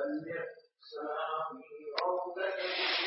بلغ سلامي روضة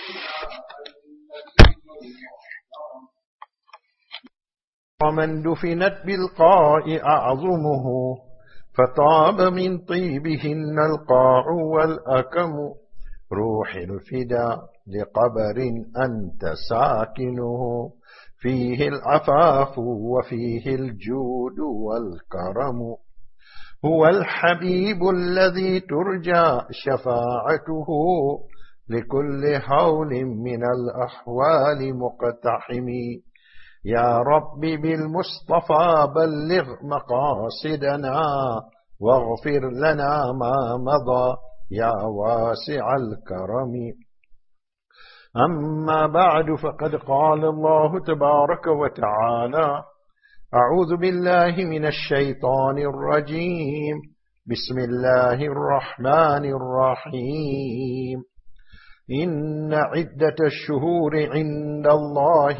ومن دفنت بالقاء أعظمه فطاب من طيبهن القاع والأكم روح الفدا لقبر أنت ساكنه فيه العفاف وفيه الجود والكرم هو الحبيب الذي ترجى شفاعته لكل حول من الأحوال مقتحم يا رب بالمصطفى بلغ مقاصدنا واغفر لنا ما مضى يا واسع الكرم أما بعد فقد قال الله تبارك وتعالى أعوذ بالله من الشيطان الرجيم بسم الله الرحمن الرحيم إن عدة الشهور عند الله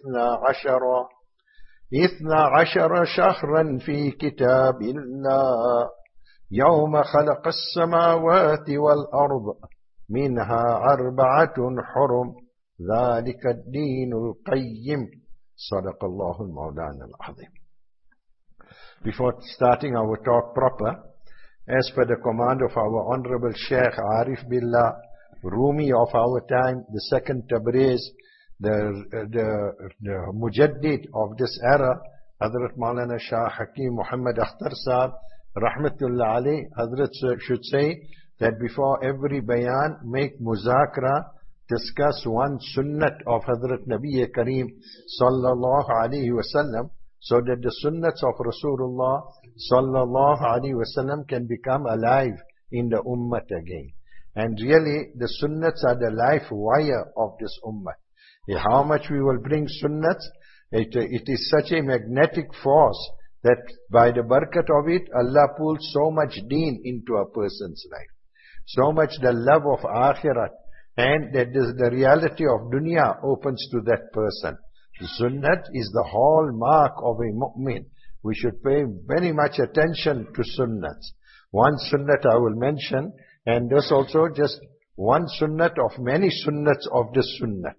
12 شهرا في كتاب الله يوم خلق السماوات والأرض منها 4 حرم ذلك الدين القيم صدق الله المولانا العظيم. Before starting our talk proper, as per the command of our Honorable Sheikh Arif Billah Rumi of our time, the second Tabriz, the Mujaddid of this era, Hazrat Maulana Shah Hakim Muhammad Akhtar Sahab, Rahmatullah Ali, Hazrat should say that before every bayan, make muzakra, discuss one sunnat of Hazrat Nabi Kareem Sallallahu Alaihi Wasallam, so that the sunnats of Rasulullah Sallallahu Alaihi Wasallam can become alive in the ummah again. And really, the sunnats are the life wire of this ummah. How much we will bring sunnats, it is such a magnetic force that by the barakat of it, Allah pulls so much deen into a person's life. So much the love of akhirat, and that the reality of dunya opens to that person. The sunnat is the hallmark of a mu'min. We should pay very much attention to sunnats. One sunnat I will mention, and this also just one sunnat of many sunnats of this sunnat.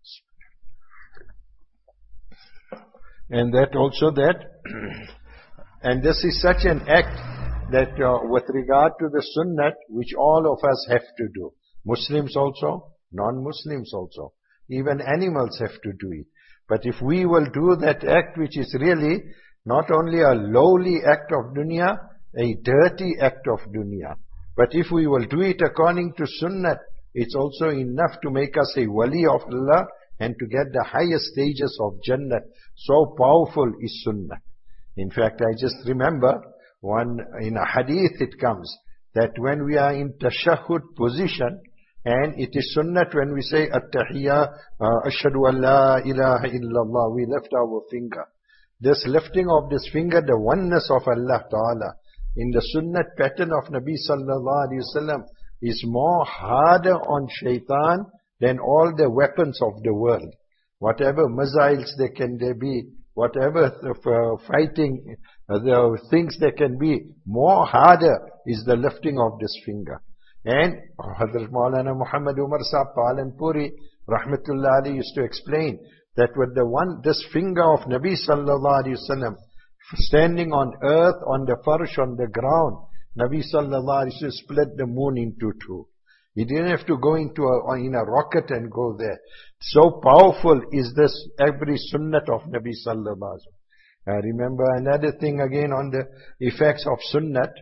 And that also that, and this is such an act that with regard to the sunnat, which all of us have to do. Muslims also, non-Muslims also. Even animals have to do it. But if we will do that act which is really not only a lowly act of dunya, a dirty act of dunya. But if we will do it according to sunnat, it's also enough to make us a wali of Allah and to get the highest stages of Jannat. So powerful is sunnat. In fact, I just remember in a hadith it comes that when we are in tashahhud position, and it is sunnat when we say at-tahiyya, ashhadu an la ilaha illallah, we lift our finger. This lifting of this finger, the oneness of Allah Ta'ala, in the sunnat pattern of Nabi Sallallahu Alaihi Wasallam, is more harder on shaitan than all the weapons of the world. Whatever missiles there be, whatever fighting, the things there can be, more harder is the lifting of this finger. And Hazrat Maulana Muhammad Umar Sahab Palanpuri, Rahmatullah Ali, used to explain that with this finger of Nabi Sallallahu Alaihi Wasallam, standing on earth, on the farsh, on the ground, Nabi Sallallahu Alaihi Wasallam split the moon into 2. He didn't have to go in a rocket and go there. So powerful is this every sunnat of Nabi Sallallahu Alaihi Wasallam. I remember another thing again on the effects of sunnat.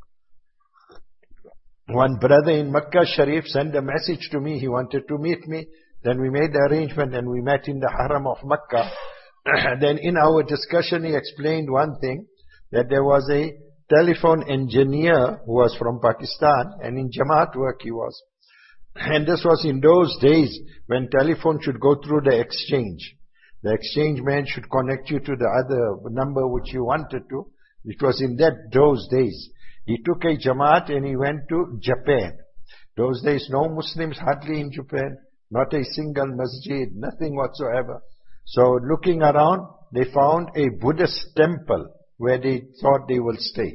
One brother in Makkah Sharif sent a message to me. He wanted to meet me. Then we made the arrangement and we met in the Haram of Makkah. Then in our discussion he explained one thing, that there was a telephone engineer who was from Pakistan, and in Jamaat work he was. And this was in those days when telephone should go through the exchange. The exchange man should connect you to the other number which you wanted to. It was in those days. He took a Jamaat and he went to Japan. Those days no Muslims hardly in Japan, not a single masjid, nothing whatsoever. So looking around, they found a Buddhist temple where they thought they will stay.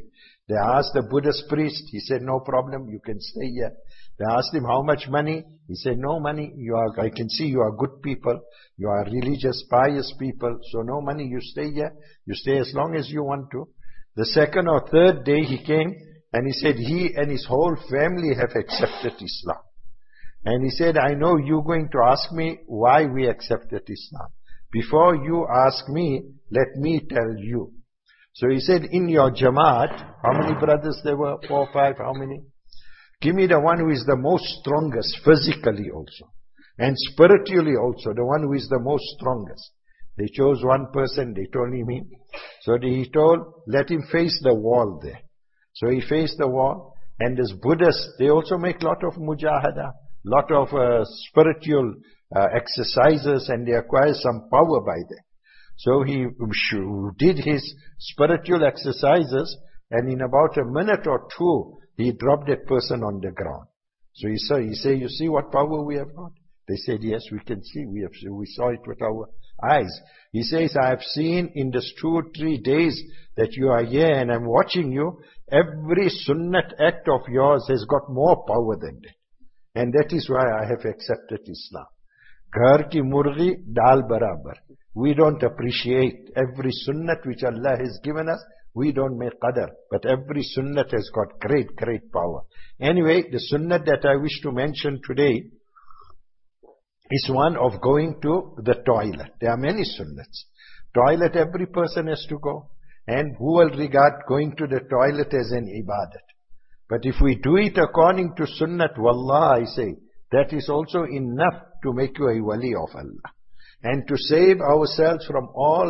They asked the Buddhist priest. He said, no problem, you can stay here. They asked him, how much money? He said, no money. I can see you are good people. You are religious, pious people. So no money, you stay here. You stay as long as you want to. The second or third day he came and he said he and his whole family have accepted Islam. And he said, I know you're going to ask me why we accepted Islam. Before you ask me, let me tell you. So he said, in your Jamaat, how many brothers there were? 4, 5, how many? Give me the one who is the most strongest, physically also. And spiritually also, the one who is the most strongest. They chose one person, they told him. So he told, let him face the wall there. So he faced the wall. And this Buddhists, they also make a lot of mujahada, lot of spiritual exercises, and they acquire some power by that. So he did his spiritual exercises, and in about a minute or two, he dropped that person on the ground. So he said, you see what power we have got? They said, yes, we can see. We saw it with our eyes. He says, I have seen in this 2-3 days that you are here and I'm watching you. Every sunnat act of yours has got more power than that. And that is why I have accepted Islam. Ghar ki murgi dal barabar. We don't appreciate every sunnat which Allah has given us. We don't make qadar. But every sunnat has got great, great power. Anyway, the sunnat that I wish to mention today is one of going to the toilet. There are many sunnats. Toilet, every person has to go. And who will regard going to the toilet as an ibadat? But if we do it according to sunnat, wallah, I say, that is also enough to make you a wali of Allah. And to save ourselves from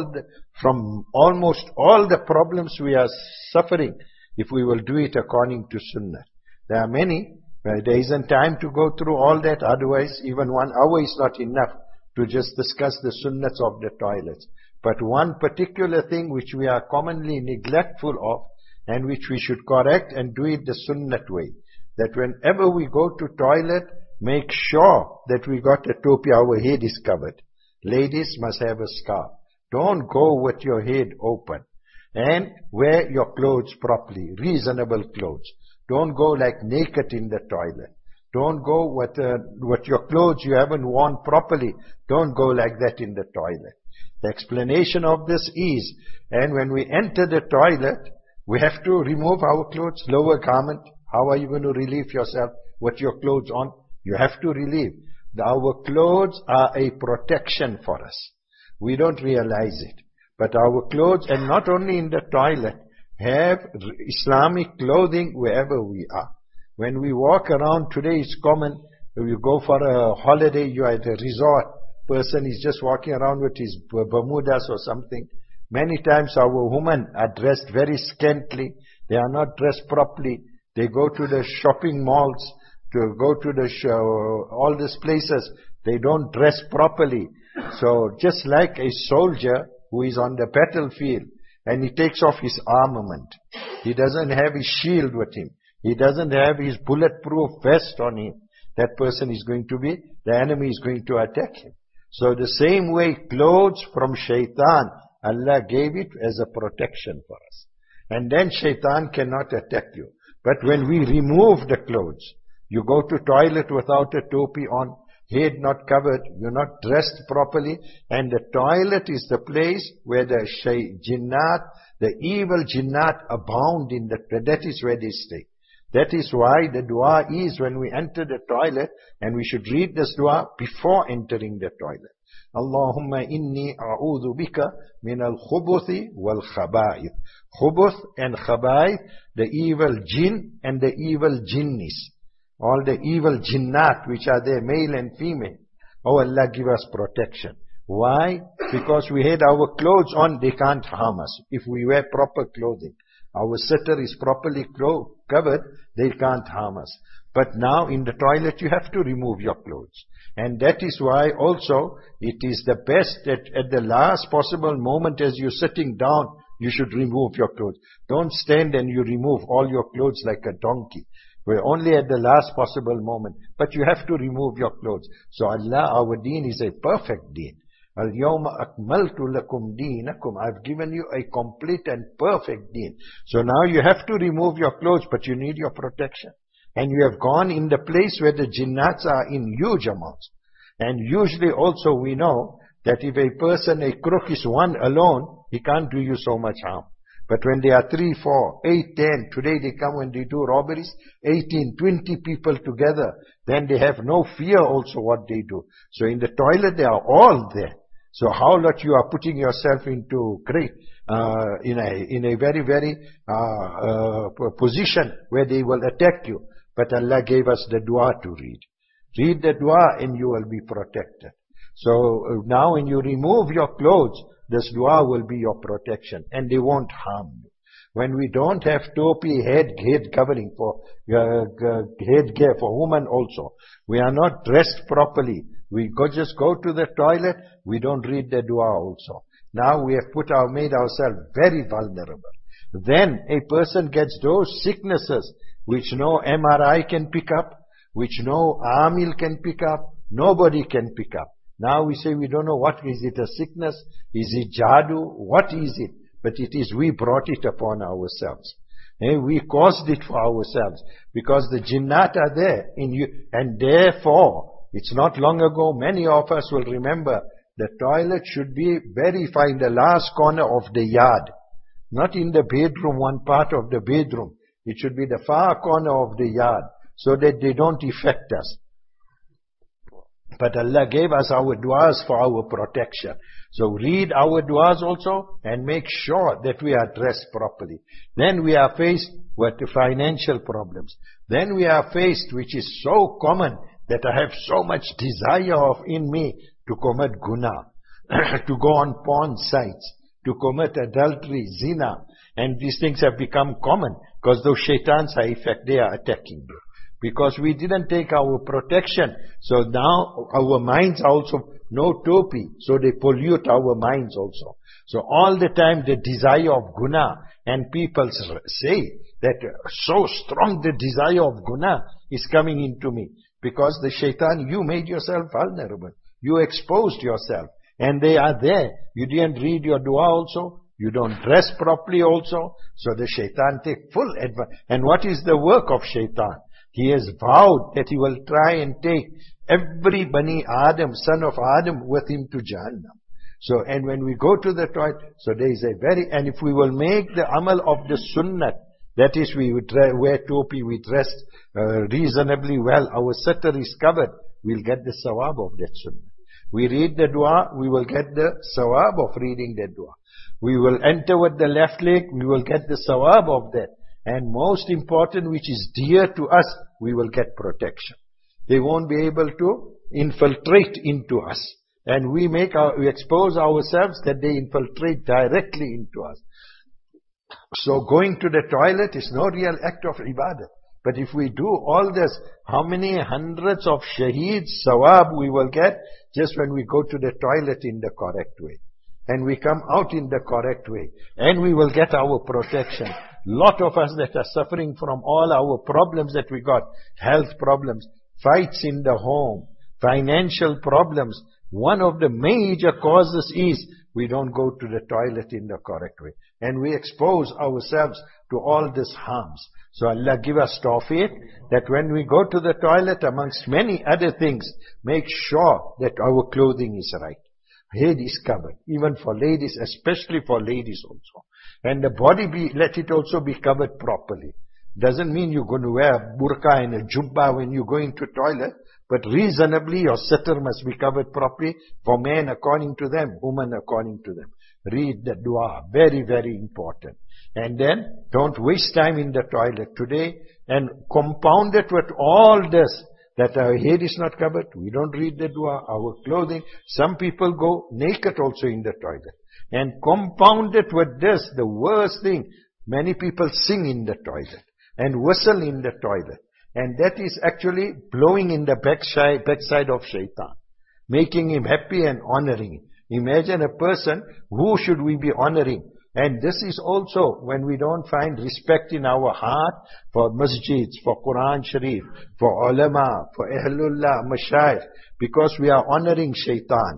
almost all the problems we are suffering, if we will do it according to sunnah. There are many, there isn't time to go through all that, otherwise even 1 hour is not enough to just discuss the sunnats of the toilets. But one particular thing which we are commonly neglectful of, and which we should correct and do it the sunnat way, that whenever we go to toilet, make sure that we got a topi, our head is covered. Ladies must have a scarf. Don't go with your head open. And wear your clothes properly, reasonable clothes. Don't go like naked in the toilet. Don't go with your clothes you haven't worn properly. Don't go like that in the toilet. The explanation of this is, and when we enter the toilet, we have to remove our clothes, lower garment. How are you going to relieve yourself with your clothes on? You have to relieve. Our clothes are a protection for us. We don't realize it. But our clothes, and not only in the toilet, have Islamic clothing wherever we are. When we walk around today, it's common. If you go for a holiday, you are at a resort. Person is just walking around with his Bermudas or something. Many times our women are dressed very scantily. They are not dressed properly. They go to the shopping malls, to go to the all these places. They don't dress properly. So just like a soldier who is on the battlefield and he takes off his armament, he doesn't have his shield with him, he doesn't have his bulletproof vest on him, that person is going to be, the enemy is going to attack him. So the same way, clothes from shaitan, Allah gave it as a protection for us. And then shaitan cannot attack you. But when we remove the clothes, you go to toilet without a topi on, head not covered, you're not dressed properly, and the toilet is the place where the jinnat, the evil jinnat abound in that is where they stay. That is why the dua is when we enter the toilet, and we should read this dua before entering the toilet. Allahumma inni a'udhu bika min al-khubuthi wal-khaba'ith. Khubuth and khaba'ith, the evil jinn and the evil jinnis. All the evil jinnat which are there, male and female. Oh Allah, give us protection. Why? Because we had our clothes on, they can't harm us. If we wear proper clothing, our sitter is properly covered, they can't harm us. But now in the toilet you have to remove your clothes. And that is why also it is the best that at the last possible moment as you're sitting down, you should remove your clothes. Don't stand and you remove all your clothes like a donkey. We're only at the last possible moment. But you have to remove your clothes. So Allah, our deen is a perfect deen. Al-yawma akmaltu lakum deenakum. I've given you a complete and perfect deen. So now you have to remove your clothes, but you need your protection. And you have gone in the place where the jinnats are in huge amounts. And usually also we know that if a person, a crook is one alone, he can't do you so much harm. But when there are 3, 4, 8, 10, today they come and they do robberies, 18, 20 people together, then they have no fear also what they do. So in the toilet they are all there. So how that you are putting yourself into in a very, very position where they will attack you. But Allah gave us the dua to read. Read the dua and you will be protected. So now when you remove your clothes, this dua will be your protection and they won't harm you. When we don't have topi, head covering for headgear for women also, we are not dressed properly. We just go to the toilet, we don't read the dua also. Now we have made ourselves very vulnerable. Then a person gets those sicknesses which no MRI can pick up, which no Amil can pick up, nobody can pick up. Now we say we don't know what is it, a sickness, is it jadoo, what is it? But it is we brought it upon ourselves. We caused it for ourselves because the jinnat are there in you, and therefore it's not long ago, many of us will remember the toilet should be very far in the last corner of the yard, not in the bedroom, one part of the bedroom. It should be the far corner of the yard so that they don't affect us. But Allah gave us our du'as for our protection. So read our du'as also and make sure that we are dressed properly. Then we are faced with financial problems. Then we are faced, which is so common, that I have so much desire in me to commit guna, to go on porn sites, to commit adultery, zina. And these things have become common because those shaitans they are attacking you. Because we didn't take our protection. So now our minds are also no topi. So they pollute our minds also. So all the time the desire of guna, and people say that so strong the desire of guna is coming into me. Because the shaitan, you made yourself vulnerable. You exposed yourself. And they are there. You didn't read your dua also. You don't dress properly also. So the shaitan take full advantage. And what is the work of shaitan? He has vowed that he will try and take every Bani Adam, son of Adam, with him to Jahannam. So, and when we go to the toilet, so there is and if we will make the amal of the sunnah, that is we would wear topi, we dress reasonably well, our satar is covered, we'll get the sawab of that sunnah. We read the dua, we will get the sawab of reading the dua. We will enter with the left leg, we will get the sawab of that. And most important, which is dear to us, we will get protection. They won't be able to infiltrate into us. And we expose ourselves that they infiltrate directly into us. So going to the toilet is no real act of ibadah. But if we do all this, how many hundreds of shaheeds, sawab we will get just when we go to the toilet in the correct way. And we come out in the correct way. And we will get our protection. Lot of us that are suffering from all our problems that we got, health problems, fights in the home, financial problems. One of the major causes is we don't go to the toilet in the correct way. And we expose ourselves to all these harms. So Allah give us tawfiq that when we go to the toilet, amongst many other things, make sure that our clothing is right. Head is covered, even for ladies, especially for ladies also. And the body let it also be covered properly. Doesn't mean you're going to wear a burqa and a jubba when you go into toilet, but reasonably your satar must be covered properly for men according to them, women according to them. Read the dua, very, very important. And then don't waste time in the toilet today and compound it with all this. That our head is not covered, we don't read the dua, our clothing. Some people go naked also in the toilet. And compound it with this, the worst thing, many people sing in the toilet and whistle in the toilet. And that is actually blowing in the backside of shaitan, making him happy and honoring him. Imagine a person, who should we be honoring? And this is also when we don't find respect in our heart for masjids, for Quran Sharif, for ulama, for Ahlullah, mashayikh, because we are honoring shaitan.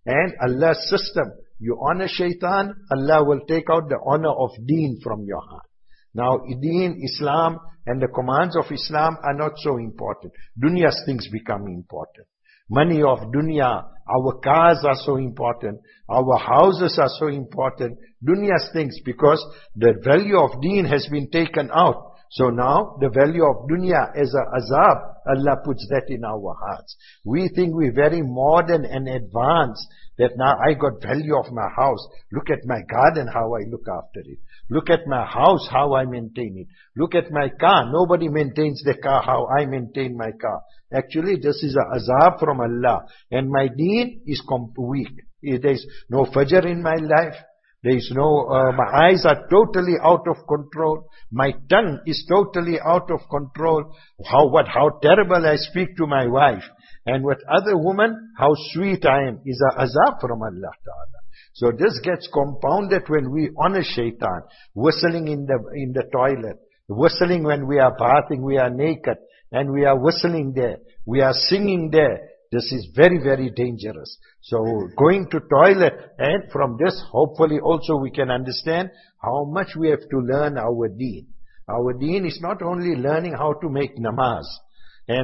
And Allah's system, you honor shaitan, Allah will take out the honor of deen from your heart. Now, deen, Islam, and the commands of Islam are not so important. Dunya's things become important. Money of dunya, our cars are so important, our houses are so important, dunya's things, because the value of deen has been taken out. So now, the value of dunya as a azab, Allah puts that in our hearts. We think we're very modern and advanced, that now I got value of my house. Look at my garden, how I look after it. Look at my house, how I maintain it. Look at my car. Nobody maintains the car how I maintain my car. Actually, this is a azab from Allah. And my deen is weak. There is no fajr in my life. There is no, my eyes are totally out of control. My tongue is totally out of control. How terrible I speak to my wife. And with other women, how sweet I am, is a azab from Allah Ta'ala. So this gets compounded when we honor shaitan, whistling in the toilet, whistling when we are bathing, we are naked, and we are whistling there, we are singing there. This is very, very dangerous. So going to toilet, and from this, hopefully also we can understand how much we have to learn our deen. Our deen is not only learning how to make namaz, and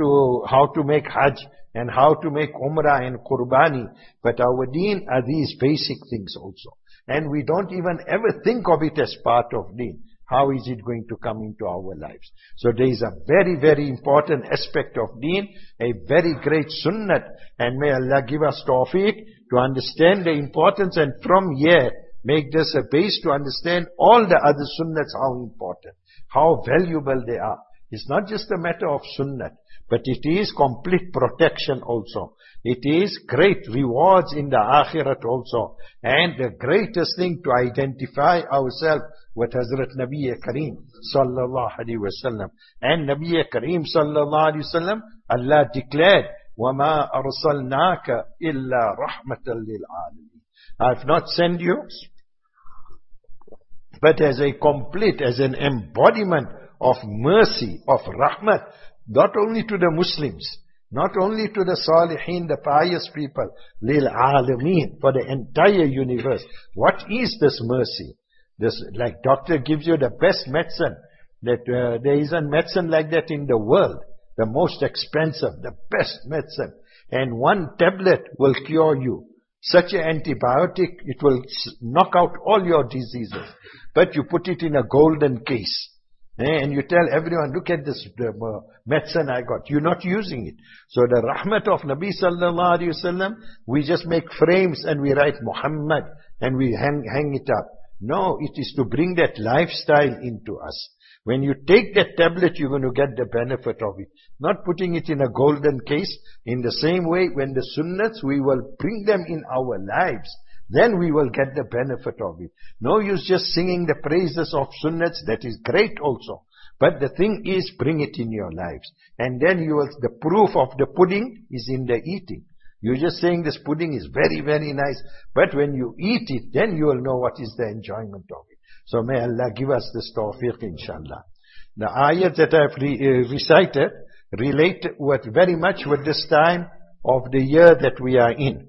how to make hajj, and how to make umrah and qurbani, but our deen are these basic things also. And we don't even ever think of it as part of deen. How is it going to come into our lives? So there is a very, very important aspect of deen, a very great sunnat, and may Allah give us tawfiq to understand the importance, and from here make this a base to understand all the other sunnats, how important, how valuable they are. It's not just a matter of sunnat, but it is complete protection also. It is great rewards in the akhirat also. And the greatest thing to identify ourselves with Hazrat Nabi Kareem sallallahu alaihi wasallam. And Nabi Kareem sallallahu alaihi wasallam, Allah declared, وَمَا أَرْسَلْنَاكَ إِلَّا رَحْمَةً لِلْعَالَمِينَ. I have not sent you, but as a complete, as an embodiment of mercy, of rahmat, not only to the Muslims, not only to the salihin, the pious people, lil alameen, for the entire universe. What is this mercy? This, like doctor gives you the best medicine, that there isn't medicine like that in the world. The most expensive, the best medicine. And one tablet will cure you. Such an antibiotic, it will knock out all your diseases. But you put it in a golden case. And you tell everyone, look at this medicine I got. You're not using it. So the rahmat of Nabi sallallahu alaihi wasallam, we just make frames and we write Muhammad and we hang it up. No, it is to bring that lifestyle into us. When you take that tablet, you're going to get the benefit of it. Not putting it in a golden case. In the same way, when the sunnats, we will bring them in our lives. Then we will get the benefit of it. No use just singing the praises of sunnats. That is great also. But the thing is, bring it in your lives. And then you will, the proof of the pudding is in the eating. You're just saying this pudding is very, very nice. But when you eat it, then you will know what is the enjoyment of it. So may Allah give us this tawfiq, inshallah. The ayat that I have recited relate very much with this time of the year that we are in.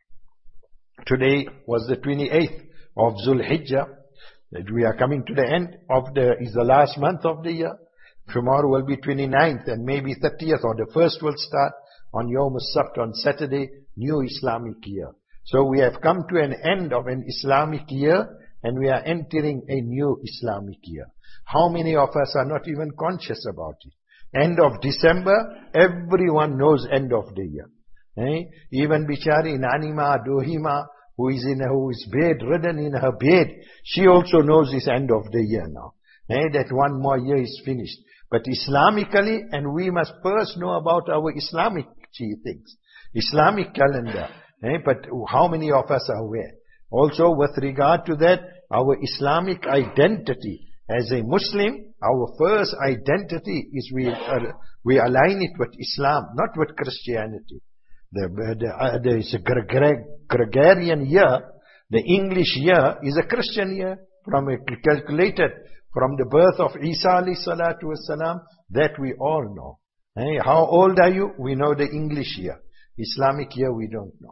Today was the 28th of Zulhijjah. That we are coming to the end of is the last month of the year. Tomorrow will be 29th and maybe 30th, or the first will start on Yawm as-Sabt, on Saturday, new Islamic year. So we have come to an end of an Islamic year and we are entering a new Islamic year. How many of us are not even conscious about it? End of December, everyone knows end of the year. Even Bichari Nanima Dohima, who is bedridden in her bed, she also knows it's end of the year now. That one more year is finished. But Islamically, and we must first know about our Islamic things, Islamic calendar. But how many of us are aware? Also, with regard to that, our Islamic identity as a Muslim, our first identity is we align it with Islam, not with Christianity. There is a Gregorian year. The English year is a Christian year, calculated from the birth of Isa alayhi salatu wasalam, that we all know. How old are you? We know the English year. Islamic year we don't know.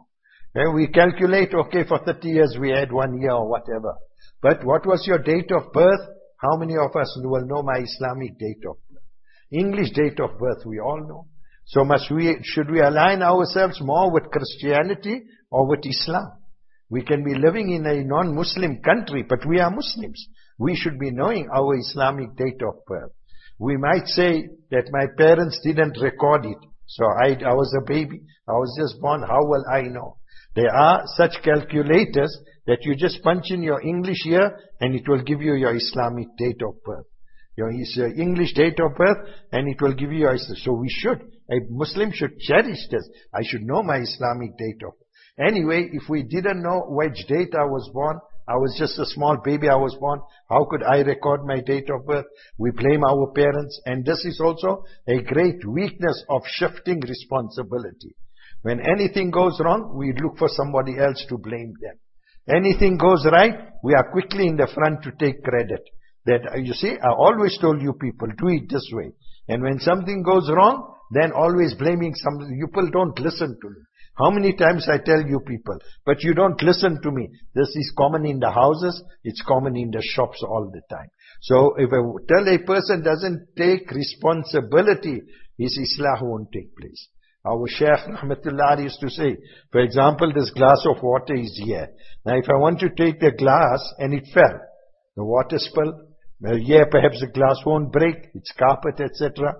And we calculate, okay, for 30 years we had 1 year or whatever. But what was your date of birth? How many of us will know my Islamic date of birth? English date of birth, we all know. So should we align ourselves more with Christianity or with Islam? We can be living in a non-Muslim country, but we are Muslims. We should be knowing our Islamic date of birth. We might say that my parents didn't record it. So I was a baby. I was just born. How will I know? There are such calculators that you just punch in your English year and it will give you your Islamic date of birth. Your English date of birth and it will give you your Islam. So a Muslim should cherish this. I should know my Islamic date of birth. Anyway, if we didn't know which date I was born, I was just a small baby, I was born, how could I record my date of birth? We blame our parents, and this is also a great weakness of shifting responsibility. When anything goes wrong, we look for somebody else to blame them. Anything goes right, we are quickly in the front to take credit. That, you see, I always told you people, do it this way. And when something goes wrong, then always blaming somebody. You people don't listen to me. How many times I tell you people, but you don't listen to me. This is common in the houses, it's common in the shops all the time. So if I tell a person doesn't take responsibility, his Islah won't take place. Our Shaykh Rahmatullah used to say, for example, this glass of water is here. Now if I want to take the glass and it fell, the water spill, perhaps the glass won't break, it's carpet, etc.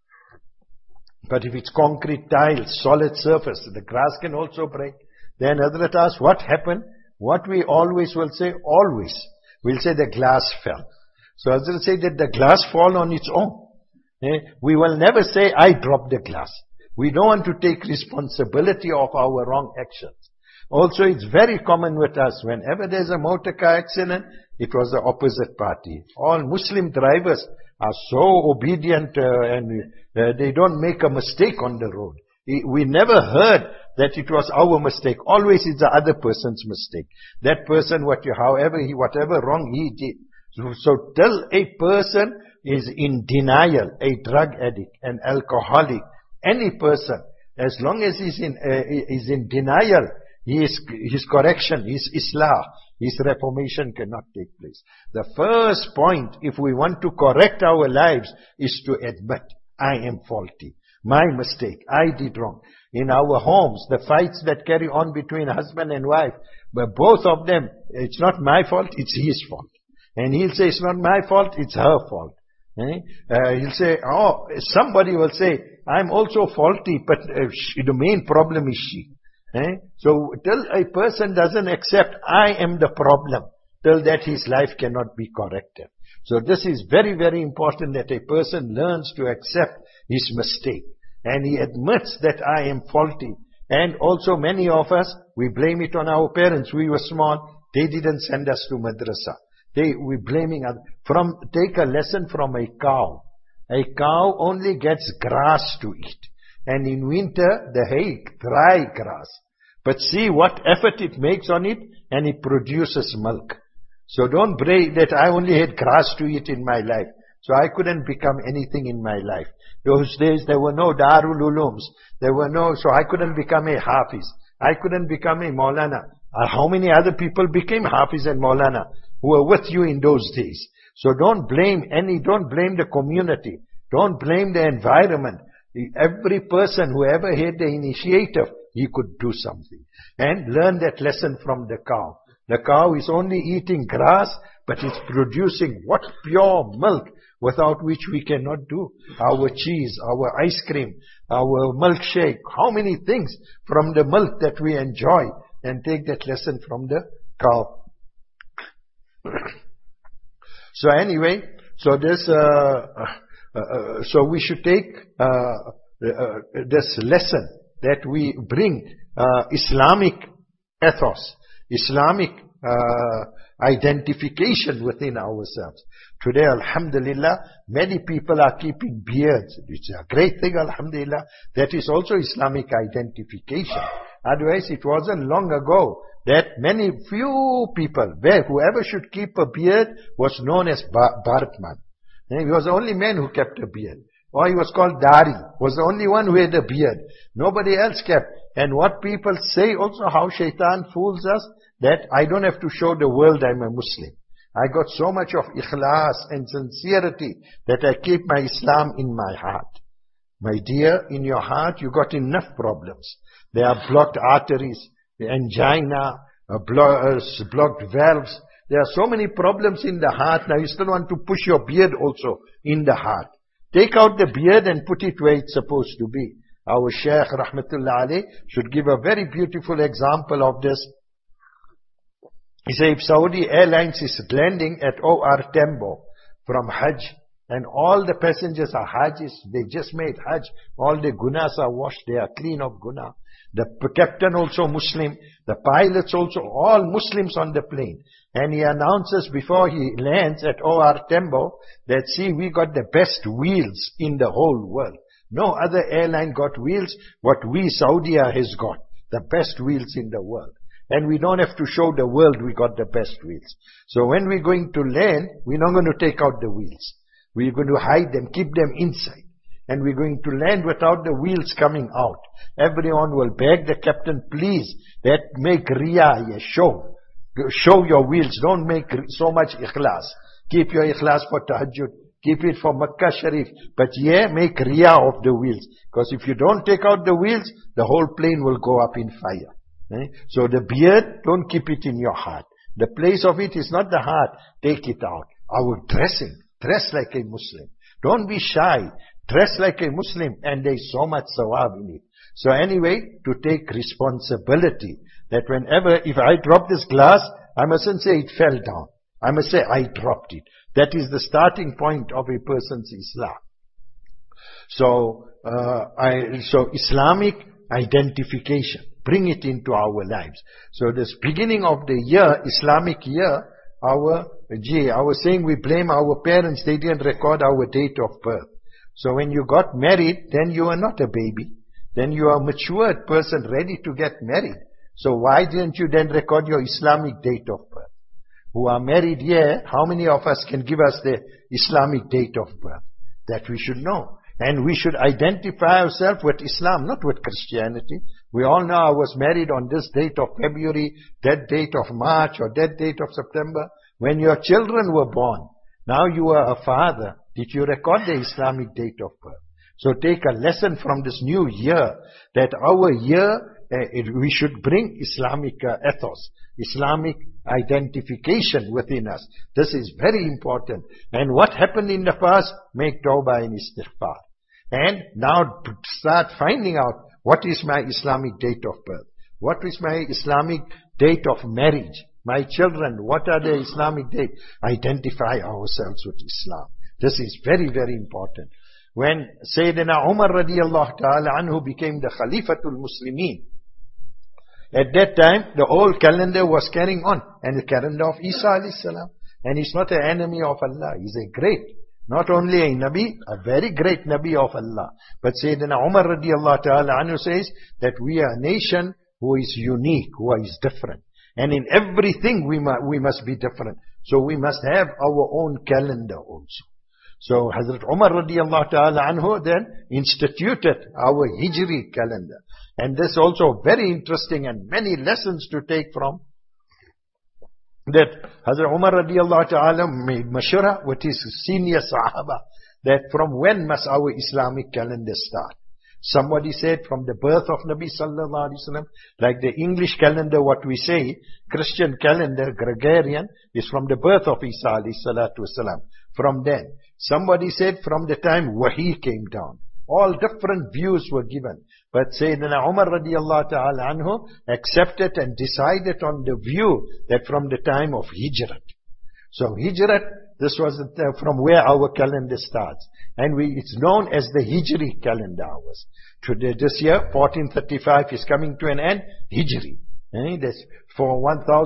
But if it's concrete tiles, solid surface, the glass can also break. Then Hazrat asks, what happened? What we always will say, we'll say the glass fell. So Hazrat say that the glass fall on its own. We will never say, I dropped the glass. We don't want to take responsibility of our wrong actions. Also, it's very common with us. Whenever there's a motor car accident, it was the opposite party. All Muslim drivers are so obedient and they don't make a mistake on the road. We never heard that it was our mistake. Always it's the other person's mistake. That person, whatever wrong he did. So till a person is in denial, a drug addict, an alcoholic, any person, as long as he's in denial, his correction, his Islah, his reformation cannot take place. The first point, if we want to correct our lives, is to admit, I am faulty. My mistake. I did wrong. In our homes, the fights that carry on between husband and wife, but both of them, it's not my fault, it's his fault. And he'll say, it's not my fault, it's her fault. He'll say, somebody will say, I'm also faulty, but the main problem is she. So till a person doesn't accept, I am the problem, till that his life cannot be corrected. So this is very, very important that a person learns to accept his mistake. And he admits that I am faulty. And also many of us, we blame it on our parents. We were small, they didn't send us to madrasa. We blaming others. Take a lesson from a cow. A cow only gets grass to eat. And in winter, the hay, dry grass. But see what effort it makes on it, and it produces milk. So don't pray that I only had grass to eat in my life. So I couldn't become anything in my life. Those days there were no Darul Ulooms. So I couldn't become a Hafiz. I couldn't become a Maulana. How many other people became Hafiz and Maulana who were with you in those days? So don't blame the community. Don't blame the environment. Every person, whoever had the initiative, he could do something. And learn that lesson from the cow. The cow is only eating grass, but it's producing what pure milk, without which we cannot do. Our cheese, our ice cream, our milkshake, how many things from the milk that we enjoy, and take that lesson from the cow. So anyway, so we should take this lesson that we bring Islamic ethos, Islamic identification within ourselves. Today, alhamdulillah, many people are keeping beards. It's a great thing, alhamdulillah. That is also Islamic identification. Otherwise, it wasn't long ago that few people, whoever should keep a beard was known as Bharatman. He was the only man who kept a beard. Or he was called Dari, was the only one who had a beard. Nobody else kept. And what people say also, how shaitan fools us, that I don't have to show the world I'm a Muslim. I got so much of ikhlas and sincerity that I keep my Islam in my heart. My dear, in your heart you got enough problems. There are blocked arteries, the angina, blocked valves. There are so many problems in the heart. Now you still want to push your beard also in the heart. Take out the beard and put it where it's supposed to be. Our Shaykh Rahmatullah Alayh should give a very beautiful example of this. He said, if Saudi Airlines is landing at OR Tambo from Hajj, and all the passengers are Hajjis, they just made Hajj, all the gunas are washed, they are clean of guna. The captain also Muslim, the pilots also, all Muslims on the plane. And he announces before he lands at OR Tambo that, see, we got the best wheels in the whole world. No other airline got wheels what we Saudia has got, the best wheels in the world. And we don't have to show the world we got the best wheels. So when we're going to land, we're not going to take out the wheels. We're going to hide them, keep them inside. And we're going to land without the wheels coming out. Everyone will beg the captain, please, that make riyah, show. Show your wheels, don't make so much ikhlas. Keep your ikhlas for tahajjud. Keep it for Makkah Sharif. But make riyah of the wheels. Because if you don't take out the wheels, the whole plane will go up in fire. So the beard, don't keep it in your heart. The place of it is not the heart. Take it out. Our dressing, dress like a Muslim. Don't be shy. Dress like a Muslim, and there's so much sawab in it. So anyway, to take responsibility, that whenever, if I drop this glass, I mustn't say it fell down. I must say I dropped it. That is the starting point of a person's Islam. So Islamic identification, bring it into our lives. So this beginning of the year, Islamic year, I was saying we blame our parents, they didn't record our date of birth. So when you got married, then you are not a baby. Then you are a matured person ready to get married. So why didn't you then record your Islamic date of birth? Who are married here, how many of us can give us the Islamic date of birth? That we should know. And we should identify ourselves with Islam, not with Christianity. We all know I was married on this date of February, that date of March, or that date of September. When your children were born, now you are a father. Did you record the Islamic date of birth? So take a lesson from this new year, that our year, we should bring Islamic ethos, Islamic identification within us. This is very important. And what happened in the past, make tawbah and istighfar. And now start finding out, what is my Islamic date of birth? What is my Islamic date of marriage? My children, what are their Islamic date? Identify ourselves with Islam. This is very, very important. When Sayyidina Umar radiallahu ta'ala anhu became the Khalifatul Muslimin, at that time, the old calendar was carrying on, and the calendar of Isa alayhi salam. And he's not an enemy of Allah. He's a great, not only a Nabi, a very great Nabi of Allah. But Sayyidina Umar radiallahu ta'ala anhu says that we are a nation who is unique, who is different. And in everything we must be different. So we must have our own calendar also. So Hazrat Umar radiallahu ta'ala anhu then instituted our Hijri calendar. And this also very interesting and many lessons to take from that. Hazrat Umar radiallahu ta'ala made mashura with his senior Sahaba, that from when must our Islamic calendar start? Somebody said from the birth of Nabi sallallahu alaihi wasallam, like the English calendar, what we say, Christian calendar, Gregorian, is from the birth of Isa alayhi salatu wasalam. From then. Somebody said from the time Wahi came down. All different views were given. But Sayyidina Umar radiallahu ta'ala anhu accepted and decided on the view that from the time of Hijrat. So Hijrat, this was from where our calendar starts. And it's known as the Hijri calendar ours. Today, this year, 1435 is coming to an end, Hijri. For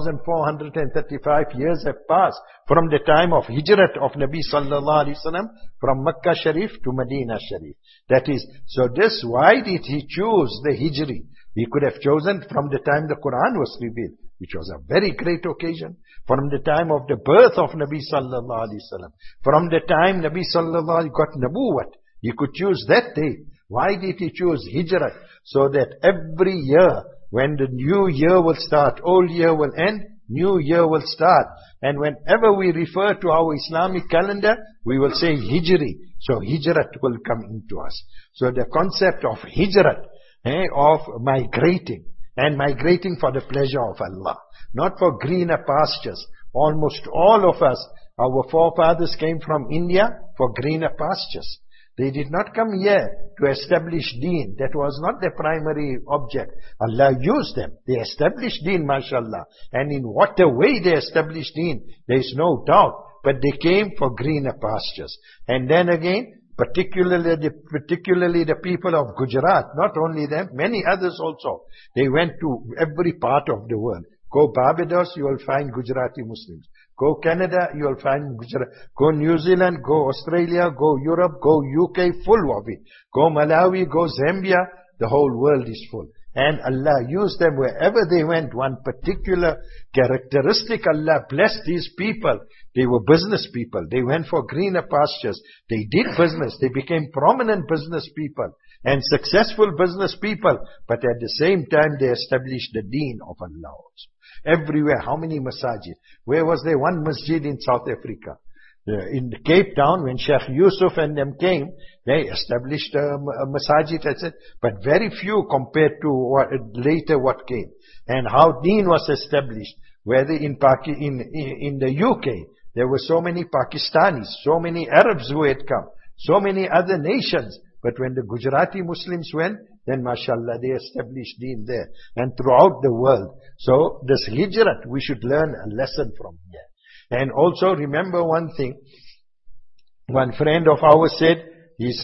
1435 years have passed from the time of Hijrat of Nabi sallallahu alaihi wasallam from Makkah Sharif to Medina Sharif. That is, so this, why did he choose the Hijri? He could have chosen from the time the Quran was revealed, which was a very great occasion. From the time of the birth of Nabi sallallahu alaihi wasallam, from the time Nabi sallallahu alaihi wasallam got Nabuwat, he could choose that day. Why did he choose Hijrat? So that every year, when the new year will start, old year will end, new year will start. And whenever we refer to our Islamic calendar, we will say Hijri. So Hijrat will come into us. So the concept of Hijrat, of migrating, and migrating for the pleasure of Allah, not for greener pastures. Almost all of us, our forefathers came from India for greener pastures. They did not come here to establish deen. That was not their primary object. Allah used them. They established deen, mashallah. And in what a way they established deen, there is no doubt. But they came for greener pastures. And then again, particularly the people of Gujarat, not only them, many others also. They went to every part of the world. Go Barbados, you will find Gujarati Muslims. Go Canada, you will find Gujarat. Go New Zealand, go Australia, go Europe, go UK, full of it. Go Malawi, go Zambia, the whole world is full. And Allah used them wherever they went. One particular characteristic, Allah blessed these people. They were business people. They went for greener pastures. They did business. They became prominent business people and successful business people. But at the same time, they established the deen of Allah also. Everywhere. How many masajid? Where was there? One masjid in South Africa. In Cape Town, when Sheikh Yusuf and them came, they established a masajid, etc. But very few compared to what came. And how deen was established. Whether in the UK, there were so many Pakistanis, so many Arabs who had come, so many other nations. But when the Gujarati Muslims went, then mashallah, they established deen there and throughout the world. So this hijrat, we should learn a lesson from here. And also remember one thing. One friend of ours said, he's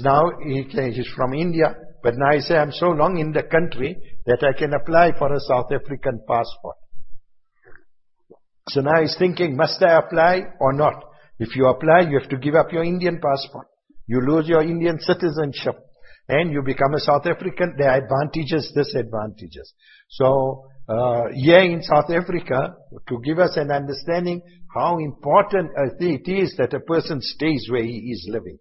from India, but now he said, I'm so long in the country that I can apply for a South African passport. So now he's thinking, must I apply or not? If you apply, you have to give up your Indian passport. You lose your Indian citizenship and you become a South African. There are advantages, disadvantages. So here in South Africa, to give us an understanding how important it is that a person stays where he is living.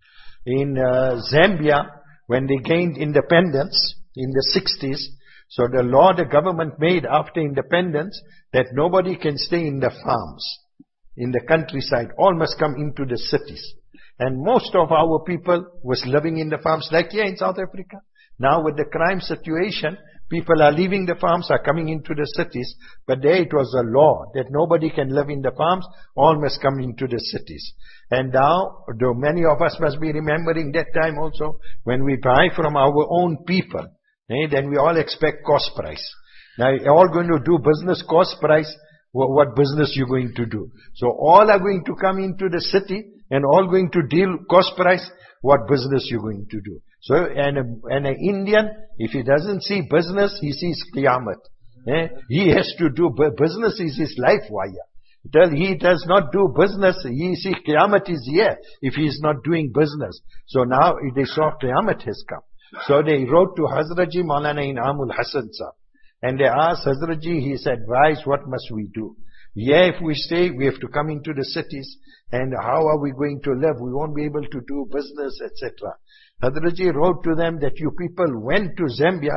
In Zambia, when they gained independence in the 60s, so the law the government made after independence that nobody can stay in the farms, in the countryside. All must come into the cities. And most of our people was living in the farms, like here in South Africa. Now with the crime situation, people are leaving the farms, are coming into the cities. But there it was a law that nobody can live in the farms, all must come into the cities. And now, though many of us must be remembering that time also, when we buy from our own people, then we all expect cost price. Now, you're all going to do business cost price. What business you going to do? So all are going to come into the city and all going to deal cost price. What business you going to do? So, and an Indian, if he doesn't see business, he sees Qiyamah. He has to do business is his life wire. Till he does not do business, he sees Qiyamah is here if he is not doing business. So now they saw Qiyamah has come. So they wrote to Hazratji Maulana Inamul Hasan Sahib. And they asked Hazratji, he said, advise, what must we do? Yeah, if we stay, we have to come into the cities. And how are we going to live? We won't be able to do business, etc. Hazratji wrote to them that you people went to Zambia,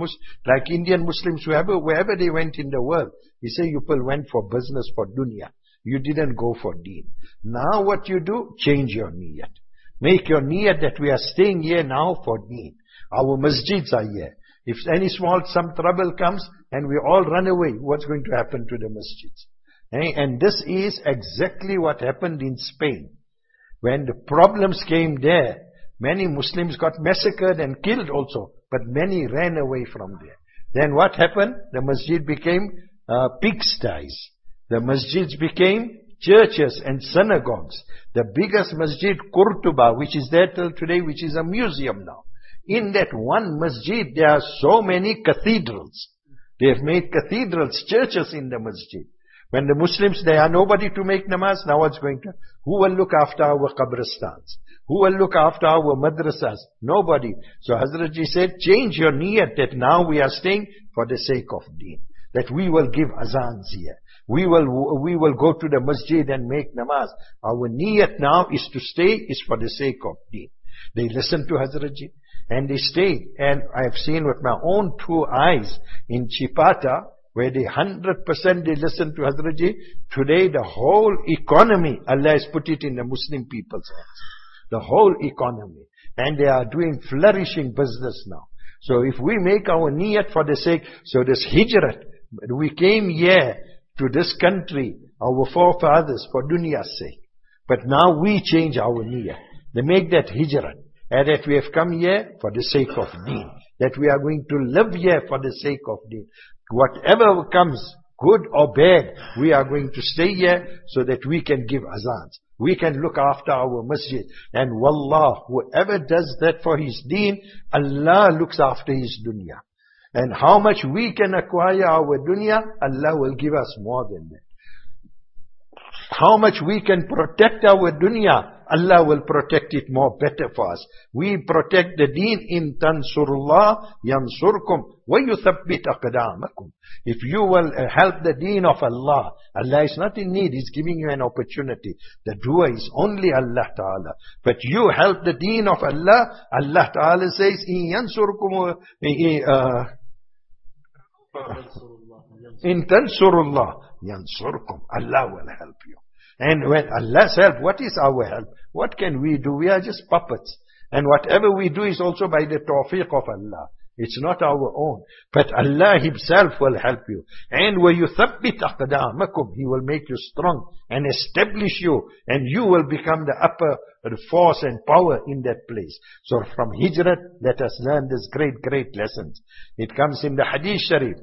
like Indian Muslims, wherever they went in the world. He said, you people went for business, for dunya. You didn't go for deen. Now what you do? Change your niyat. Make your niyat that we are staying here now for deen. Our masjids are here. If some trouble comes and we all run away, what's going to happen to the masjids? And this is exactly what happened in Spain. When the problems came there, many Muslims got massacred and killed also, but many ran away from there. Then what happened? The masjid became pigsties. The masjids became churches and synagogues. The biggest masjid, Qurtuba, which is there till today, which is a museum now. In that one masjid, there are so many cathedrals. They have made cathedrals, churches in the masjid. When the Muslims, there are nobody to make namaz, now what's going to? Who will look after our qabristans? Who will look after our madrasas? Nobody. So Hazratji said, change your niyat that now we are staying for the sake of deen. That we will give azans here. We will go to the masjid and make namaz. Our niyat now is to stay, is for the sake of deen. They listened to Hazratji. And they stayed. And I have seen with my own two eyes in Chipata, where they 100% they listen to Hazratji. Today the whole economy, Allah has put it in the Muslim people's hands. The whole economy. And they are doing flourishing business now. So if we make our niyat for the sake, so this hijrat, we came here to this country, our forefathers, for dunya's sake. But now we change our niyat. They make that hijrat. And that we have come here for the sake of deen. That we are going to live here for the sake of deen. Whatever comes, good or bad, we are going to stay here so that we can give azans. We can look after our masjid. And wallah, whoever does that for his deen, Allah looks after his dunya. And how much we can acquire our dunya, Allah will give us more than that. How much we can protect our dunya, Allah will protect it more better for us. We protect the deen in tansurullah yansurkum wa yuthabbit aqdamakum. If you will help the deen of Allah, Allah is not in need, He's giving you an opportunity. The dua is only Allah Ta'ala. But you help the deen of Allah, Allah Ta'ala says, in yansurkum, in tansurullah yansurkum. Allah will help you. And when Allah's help, what is our help? What can we do? We are just puppets. And whatever we do is also by the tawfiq of Allah. It's not our own. But Allah Himself will help you. And وَيُثَبِّتْ أَقْدَامَكُمْ, He will make you strong and establish you. And you will become the upper force and power in that place. So from Hijrat, let us learn this great, great lessons. It comes in the Hadith Sharif.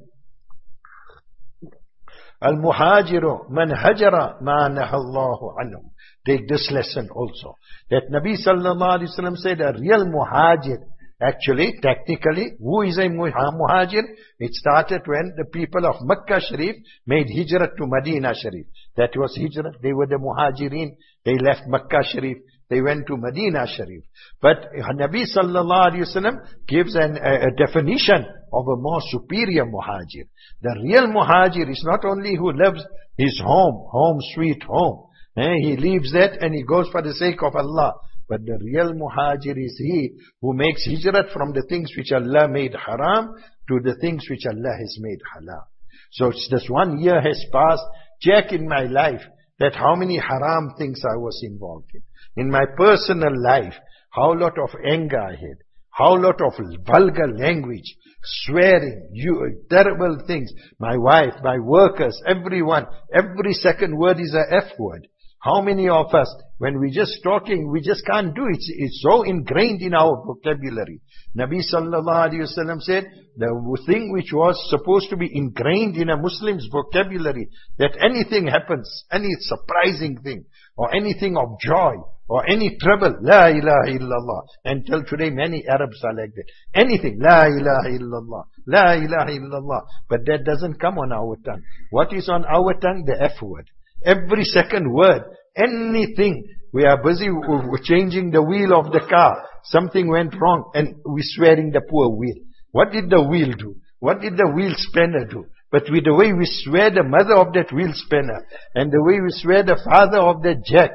Al-Muhajiru man hajara ma nahallahu anhu. Take this lesson also. That Nabi sallallahu alaihi wasallam said a real muhajir. Actually, technically, who is a muhajir? It started when the people of Makkah Sharif made hijrah to Medina Sharif. That was hijrah. They were the muhajirin. They left Makkah Sharif. They went to Medina Sharif. But Nabi sallallahu alaihi wasallam gives a definition of a more superior muhajir. The real muhajir is not only who loves his home sweet home. He leaves that and he goes for the sake of Allah. But the real muhajir is he who makes hijrat from the things which Allah made haram to the things which Allah has made halal. So it's this 1 year has passed. Check in my life that how many haram things I was involved in. In my personal life, how lot of anger I had. How lot of vulgar language, swearing, terrible things. My wife, my workers, everyone, every second word is a F word. How many of us, when we just talking, we just can't do it. It's so ingrained in our vocabulary. Nabi sallallahu alaihi wasallam said, the thing which was supposed to be ingrained in a Muslim's vocabulary, that anything happens, any surprising thing, or anything of joy, or any trouble, La ilaha illallah. Until today many Arabs are like that. Anything, La ilaha illallah, La ilaha illallah. But that doesn't come on our tongue. What is on our tongue? The F word. Every second word, anything. We are busy changing the wheel of the car. Something went wrong and we're swearing the poor wheel. What did the wheel do? What did the wheel spinner do? But with the way we swear the mother of that wheel spinner and the way we swear the father of that jack,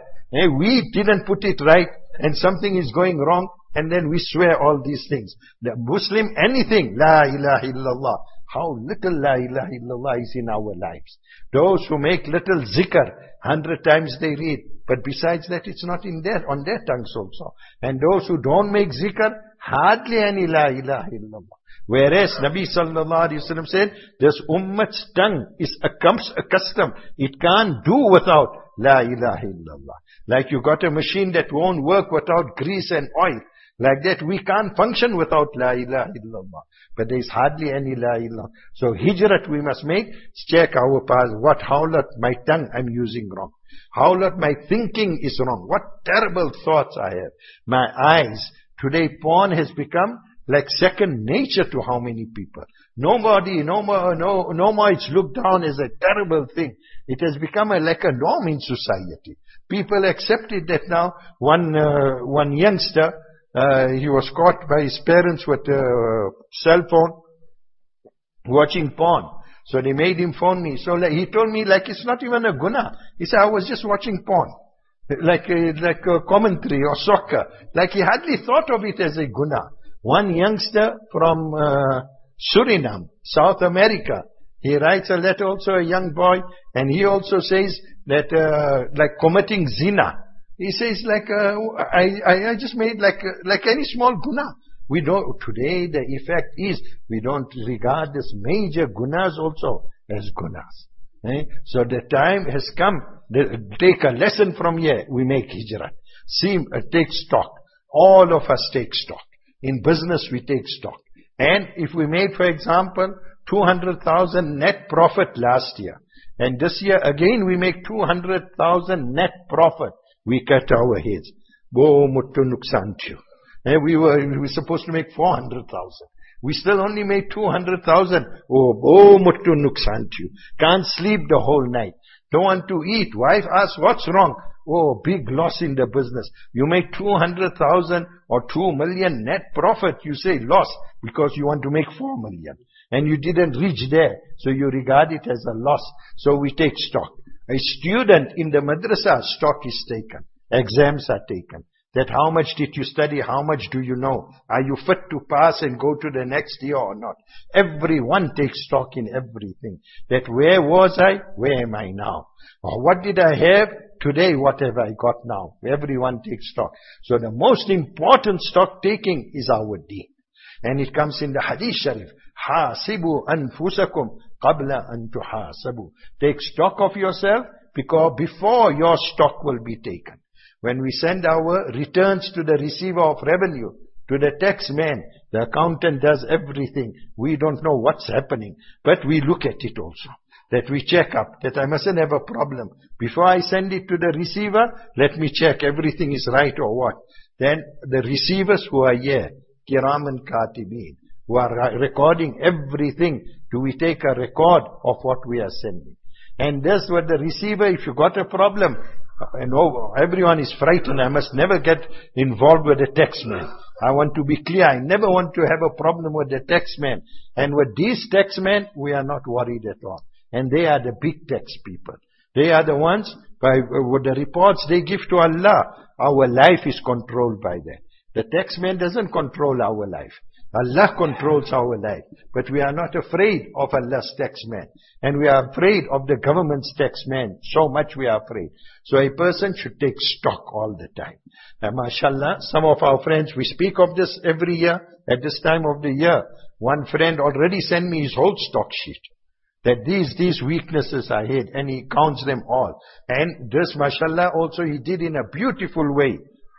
we didn't put it right and something is going wrong and then we swear all these things. The Muslim, anything, La ilaha illallah. How little La ilaha illallah is in our lives. Those who make little zikr, 100 times they read. But besides that, it's not in on their tongues also. And those who don't make zikr, hardly any La ilaha illallah. Whereas Nabi sallallahu alaihi wasallam said, this ummat's tongue is accustomed. It can't do without La ilaha illallah. Like you got a machine that won't work without grease and oil. Like that, we can't function without La ilaha illallah. But there's hardly any La ilaha. So hijrat we must make. Check our past. How lot my tongue I'm using wrong. How lot my thinking is wrong. What terrible thoughts I have. My eyes. Today porn has become like second nature to how many people. No more it's looked down as a terrible thing. It has become like a norm in society. People accept it that now. One youngster, he was caught by his parents with a cell phone watching porn. So they made him phone me. So he told me like it's not even a guna. He said, I was just watching porn. Like a commentary or soccer. Like he hardly thought of it as a guna. One youngster from Suriname, South America, he writes a letter, also a young boy, and he also says that like committing zina. He says I just made like any small guna. We don't, today the effect is, we don't regard this major gunas also as gunas. So the time has come, take a lesson from here, we make hijrah. Take stock. All of us take stock. In business we take stock. And if we made, for example, 200,000 net profit last year, and this year again we make 200,000 net profit, we cut our heads. Bo muttu nuksan thiyo. We were supposed to make 400,000. We still only made 200,000. Oh, muttu nuksan thiyo. Can't sleep the whole night. Don't want to eat. Wife asks, what's wrong? Oh, big loss in the business. You make 200,000 or 2 million net profit. You say loss because you want to make 4 million. And you didn't reach there. So you regard it as a loss. So we take stock. A student in the madrasa, stock is taken. Exams are taken. That how much did you study? How much do you know? Are you fit to pass and go to the next year or not? Everyone takes stock in everything. That where was I? Where am I now? Or what did I have? Today, what have I got now? Everyone takes stock. So the most important stock taking is our deen. And it comes in the Hadith Sharif. Hasibu anfusakum qabla an tuhasabu. Take stock of yourself because before your stock will be taken. When we send our returns to the receiver of revenue, to the tax man, the accountant does everything. We don't know what's happening, but we look at it also. That we check up, that I mustn't have a problem. Before I send it to the receiver, let me check everything is right or what. Then the receivers who are here, Kiraman Katibin, who are recording everything, do we take a record of what we are sending? And that's what the receiver, if you got a problem, and everyone is frightened, I must never get involved with the tax man. I want to be clear, I never want to have a problem with the tax man. And with these tax men, we are not worried at all. And they are the big tax people. They are the ones, with the reports they give to Allah, our life is controlled by them. The tax man doesn't control our life. Allah controls our life. But we are not afraid of Allah's tax man. And we are afraid of the government's tax man. So much we are afraid. So a person should take stock all the time. And mashallah, some of our friends, we speak of this every year, at this time of the year. One friend already sent me his whole stock sheet. That these weaknesses I had, and he counts them all. And this, mashallah, also he did in a beautiful way.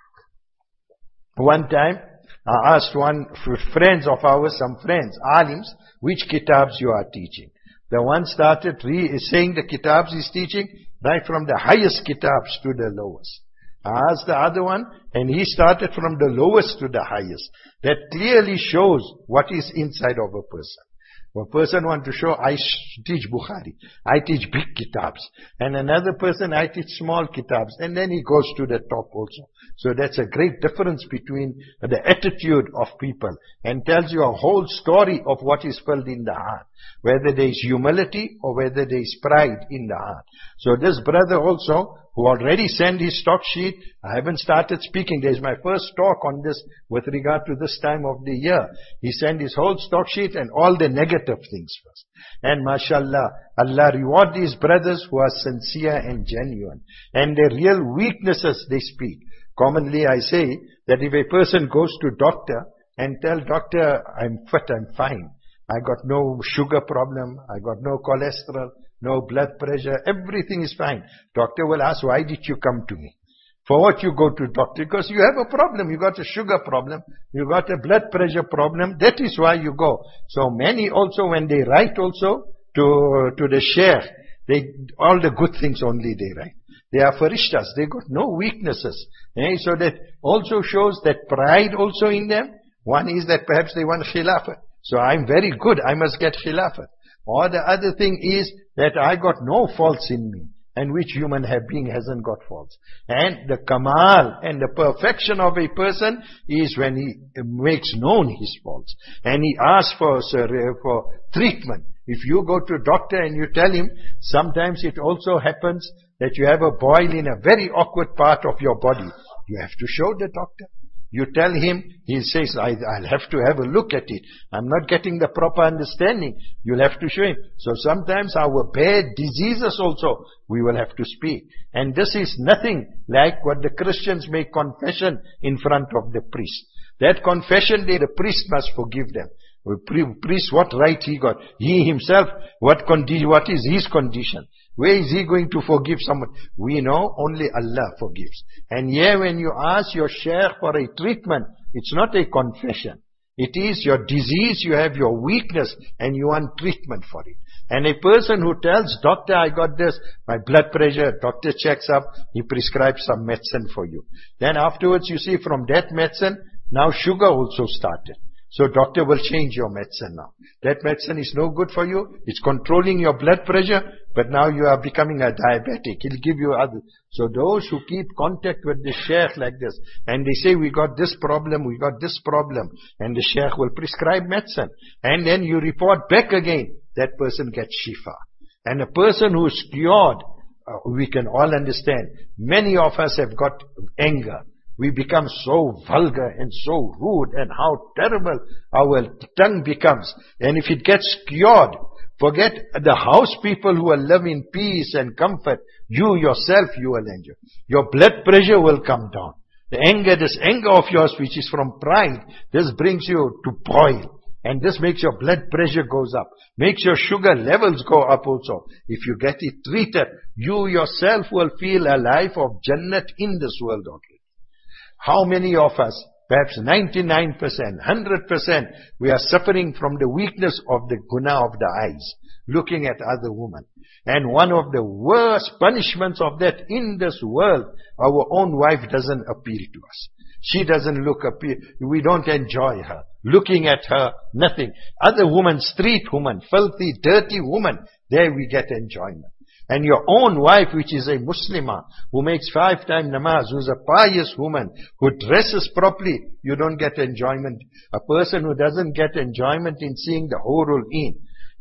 One time, I asked one friends of ours, some friends, alims, which kitabs you are teaching. The one started saying the kitabs he's teaching, right from the highest kitabs to the lowest. I asked the other one, and he started from the lowest to the highest. That clearly shows what is inside of a person. A person wants to show, I teach Bukhari, I teach big kitabs. And another person, I teach small kitabs. And then he goes to the top also. So that's a great difference between the attitude of people, and tells you a whole story of what is filled in the heart. Whether there is humility or whether there is pride in the heart. So this brother also, who already sent his stock sheet, I haven't started speaking. There's my first talk on this with regard to this time of the year. He sent his whole stock sheet and all the negative things first. And mashallah, Allah reward these brothers who are sincere and genuine. And their real weaknesses they speak. Commonly I say that if a person goes to doctor and tell doctor, I'm fit, I'm fine. I got no sugar problem, I got no cholesterol, no blood pressure, everything is fine. Doctor will ask, why did you come to me? For what you go to doctor? Because you have a problem, you got a sugar problem, you got a blood pressure problem, that is why you go. So many also, when they write also to the sheikh, all the good things only they write. They are farishtas, they got no weaknesses. So that also shows that pride also in them. One is that perhaps they want khilafah. So I'm very good, I must get khilafah. Or the other thing is that I got no faults in me. And which human being hasn't got faults? And the kamal and the perfection of a person is when he makes known his faults. And he asks for treatment. If you go to a doctor and you tell him, sometimes it also happens that you have a boil in a very awkward part of your body. You have to show the doctor. You tell him, he says, I'll have to have a look at it. I'm not getting the proper understanding. You'll have to show him. So sometimes our bad diseases also, we will have to speak. And this is nothing like what the Christians make confession in front of the priest. That confession day, the priest must forgive them. Priest, what right he got? He himself, what is his condition? Where is he going to forgive someone? We know only Allah forgives. And here when you ask your sheikh for a treatment, it's not a confession. It is your disease, you have your weakness, and you want treatment for it. And a person who tells, doctor, I got this, my blood pressure, doctor checks up, he prescribes some medicine for you. Then afterwards you see from that medicine, now sugar also started. So doctor will change your medicine now. That medicine is no good for you. It's controlling your blood pressure, but now you are becoming a diabetic. He'll give you other. So those who keep contact with the sheikh like this, and they say, we got this problem, and the sheikh will prescribe medicine. And then you report back again, that person gets shifa. And a person who is cured, we can all understand. Many of us have got anger. We become so vulgar and so rude, and how terrible our tongue becomes. And if it gets cured, forget the house people who will live in peace and comfort. You yourself, you will enjoy. Your blood pressure will come down. This anger of yours, which is from pride, this brings you to boil. And this makes your blood pressure goes up. Makes your sugar levels go up also. If you get it treated, you yourself will feel a life of Jannat in this world already. How many of us, perhaps 99%, 100%, we are suffering from the weakness of the guna of the eyes, looking at other women. And one of the worst punishments of that in this world, our own wife doesn't appeal to us. She doesn't appeal. We don't enjoy her. Looking at her, nothing. Other women, street women, filthy, dirty women, there we get enjoyment. And your own wife, which is a Muslimah, who makes 5 times namaz, who's a pious woman, who dresses properly, you don't get enjoyment. A person who doesn't get enjoyment in seeing the Hurul Ain,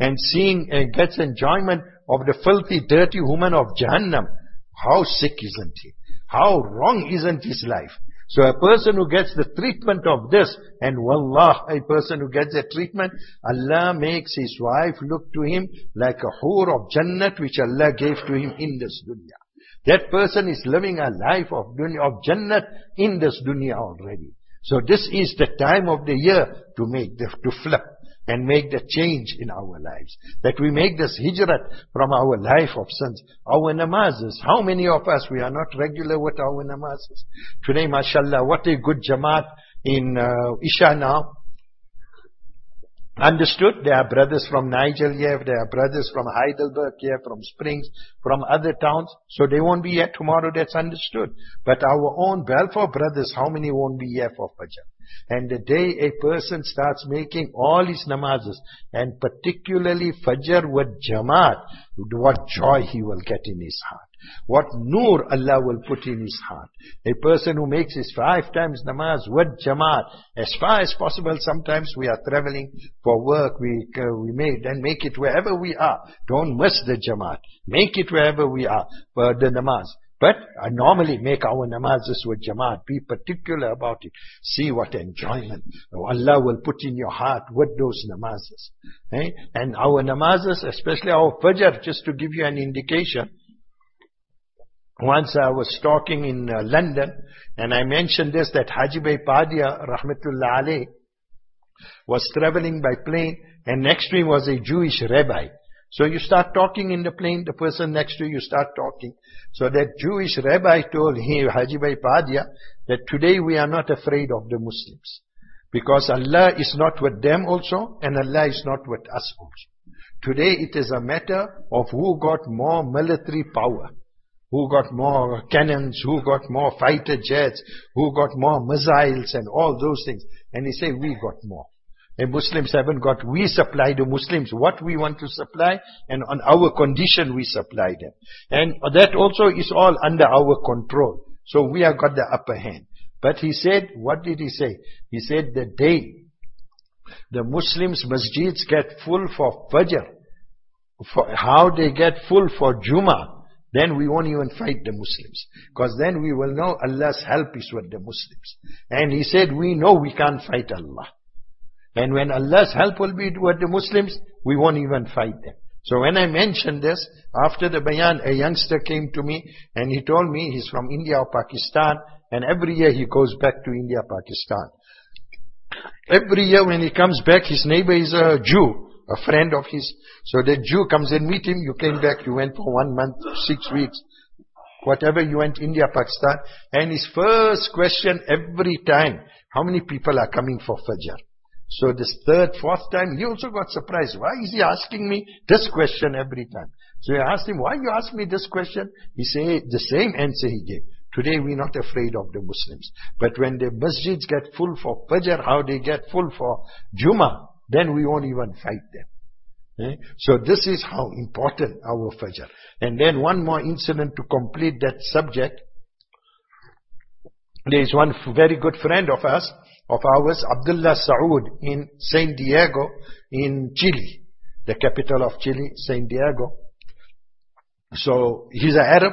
and gets enjoyment of the filthy, dirty woman of Jahannam, how sick isn't he? How wrong isn't his life? So a person who gets the treatment of this, and wallah, a person who gets the treatment, Allah makes his wife look to him like a hur of Jannat which Allah gave to him in this dunya. That person is living a life of Jannat in this dunya already. So this is the time of the year to flip and make the change in our lives. That we make this hijrat from our life of sins. Our namazes, how many of us, we are not regular with our namazes? Today, mashallah, what a good jamaat in Isha now. Understood? There are brothers from Nigel here, there are brothers from Heidelberg here, from Springs, from other towns. So they won't be here tomorrow, that's understood. But our own Balfour brothers, how many won't be here for Fajr? And the day a person starts making all his namazes, and particularly Fajr with Jamaat, what joy he will get in his heart. What nur Allah will put in his heart. A person who makes his 5 times namaz with Jamaat, as far as possible, sometimes we are traveling for work, we make it wherever we are. Don't miss the Jamaat. Make it wherever we are for the namaz. But I normally make our namazes with Jamaat. Be particular about it. See what enjoyment Allah will put in your heart with those namazes. And our namazes, especially our Fajr, just to give you an indication. Once I was talking in London, and I mentioned this, that Haji Bhai Padia, rahmatullah alayh, was traveling by plane, and next to him was a Jewish rabbi. So you start talking in the plane, the person next to you start talking. So that Jewish rabbi told him, Haji Bhai Padia, that today we are not afraid of the Muslims. Because Allah is not with them also, and Allah is not with us also. Today it is a matter of who got more military power. Who got more cannons, who got more fighter jets, who got more missiles and all those things. And they say, we got more. And Muslims haven't got, we supply the Muslims what we want to supply, and on our condition we supply them. And that also is all under our control. So we have got the upper hand. But he said, what did he say? He said the day the Muslims masjids get full for Fajr, how they get full for Jummah, then we won't even fight the Muslims. Because then we will know Allah's help is with the Muslims. And he said, we know we can't fight Allah. And when Allah's help will be with the Muslims, we won't even fight them. So when I mentioned this, after the bayan, a youngster came to me and he told me he's from India or Pakistan, and every year he goes back to India, Pakistan. Every year when he comes back, his neighbor is a Jew, a friend of his. So the Jew comes and meet him. You came back, you went for 1 month, 6 weeks, whatever you went, India, Pakistan. And his first question every time, how many people are coming for Fajr? So this third, fourth time, he also got surprised. Why is he asking me this question every time? So I asked him, why you ask me this question? He said, the same answer he gave. Today we're not afraid of the Muslims. But when the masjids get full for Fajr, how they get full for Jummah, then we won't even fight them. So this is how important our Fajr. And then one more incident to complete that subject. There is one very good friend of ours, Abdullah Saud in San Diego in Chile, the capital of Chile, San Diego. So he's an Arab,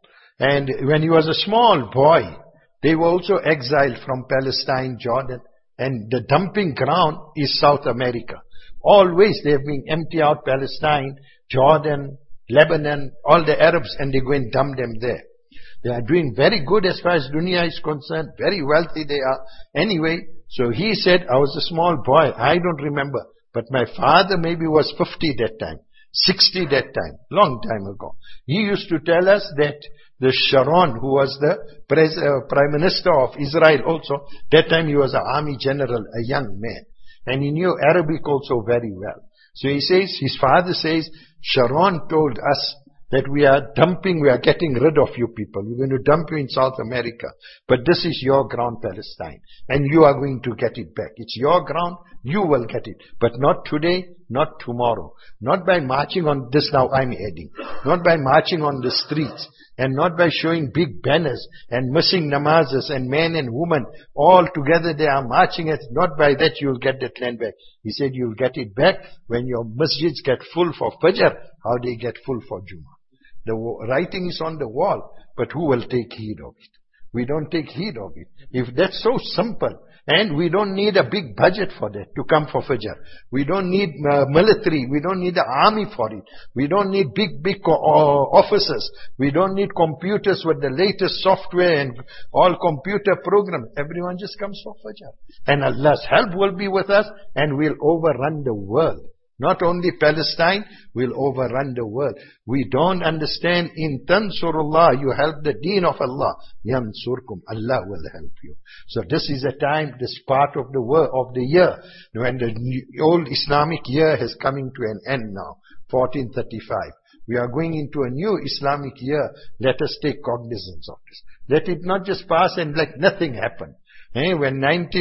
and when he was a small boy, they were also exiled from Palestine, Jordan, and the dumping ground is South America. Always they have been empty out Palestine, Jordan, Lebanon, all the Arabs, and they go and dump them there. They are doing very good as far as dunya is concerned. Very wealthy they are. Anyway, so he said, I was a small boy. I don't remember. But my father maybe was 50 that time. 60 that time. Long time ago. He used to tell us that the Sharon, who was the Prime Minister of Israel also, that time he was an army general, a young man. And he knew Arabic also very well. So he says, his father says, Sharon told us that we are getting rid of you people. We're going to dump you in South America. But this is your ground, Palestine. And you are going to get it back. It's your ground. You will get it. But not today, not tomorrow. Not by marching on this, now I'm adding. Not by marching on the streets. And not by showing big banners and missing namazes and men and women all together they are marching it. Not by that you'll get that land back. He said you'll get it back when your masjids get full for Fajr. How they get full for Jummah. The writing is on the wall, but who will take heed of it? We don't take heed of it. If that's so simple, and we don't need a big budget for that to come for Fajr. We don't need military. We don't need the army for it. We don't need big offices. We don't need computers with the latest software and all computer programs. Everyone just comes for Fajr. And Allah's help will be with us and we'll overrun the world. Not only Palestine, we'll overrun the world. We don't understand, in tansurullah, you help the deen of Allah, yansurkum, Allah will help you. So this is a time, this part of the year, when the old Islamic year is coming to an end now, 1435. We are going into a new Islamic year. Let us take cognizance of this. Let it not just pass and like nothing happened. When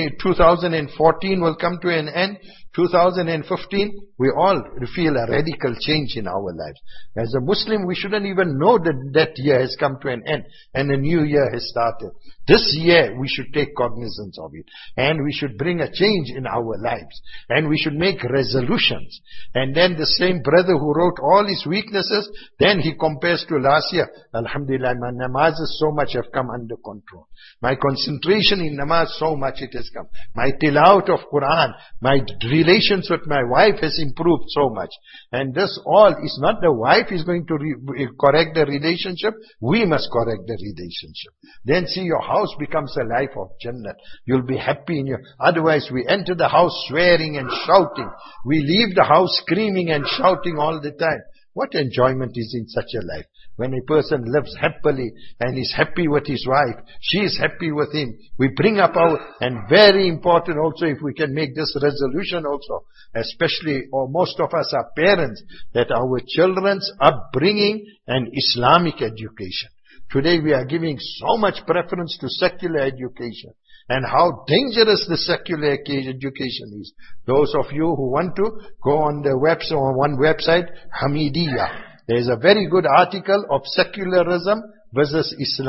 2014 will come to an end, 2015, we all feel a radical change in our lives. As a Muslim, we shouldn't even know that year has come to an end and a new year has started. This year, we should take cognizance of it. And we should bring a change in our lives. And we should make resolutions. And then the same brother who wrote all his weaknesses, then he compares to last year. Alhamdulillah, my namazes so much have come under control. My concentration in namaz, so much it has come. My tilawat of Quran, my relations with my wife has improved so much. And this all is not the wife is going to correct the relationship. We must correct the relationship. Then see, your house becomes a life of Jannah. You'll be happy in your... Otherwise, we enter the house swearing and shouting. We leave the house screaming and shouting all the time. What enjoyment is in such a life? When a person lives happily and is happy with his wife, she is happy with him. We bring up and very important also, if we can make this resolution also, especially, or most of us are parents, that our children's upbringing and Islamic education. Today we are giving so much preference to secular education. And how dangerous the secular education is. Those of you who want to, go on the website, Hamidiyah. There is a very good article of secularism versus Islam.